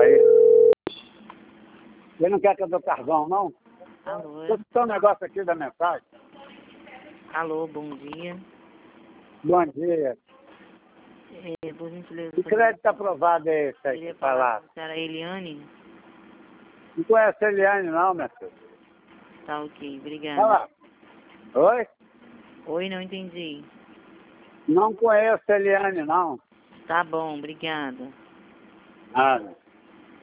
aí. Você não quer que eu dê carvão, não? Alô? Deixa eu botar um negócio aqui da mensagem. Alô, bom dia. Bom dia. Por gentileza, Que crédito aprovado é esse aí poderia que tá lá? falar com a senhora Eliane? Não conhece a Eliane, não, minha filha. Tá ok, Olha obrigada. lá. Oi? Oi, não entendi. Não conheço a Eliane, não. Tá bom, obrigada. Nada.